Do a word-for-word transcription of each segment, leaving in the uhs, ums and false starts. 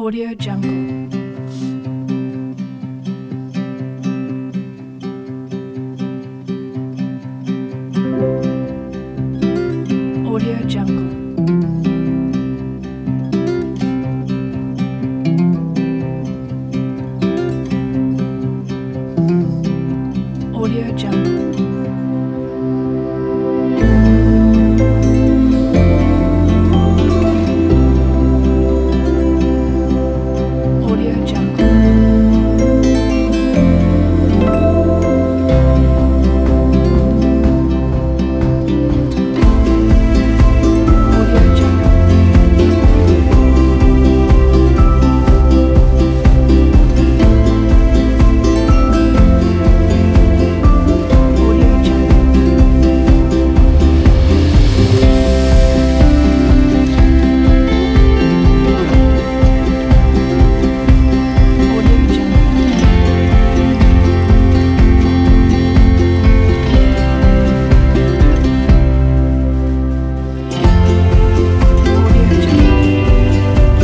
Audio Jungle. Audio Jungle. Audio Jungle. Audio Jungle. Audio Jungle. Audio Jungle. Audio Jungle. Audio Jungle.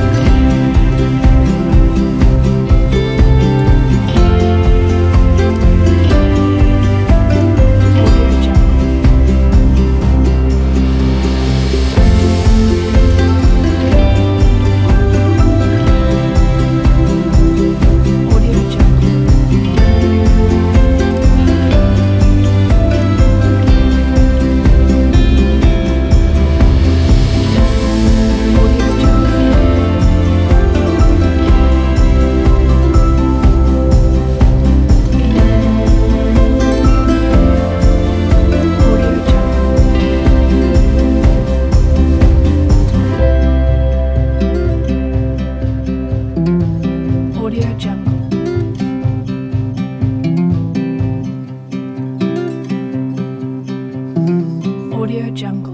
Audio Jungle. Audio Jungle. Audio Jungle. Audio Jungle. Audio Jungle. Audio Jungle.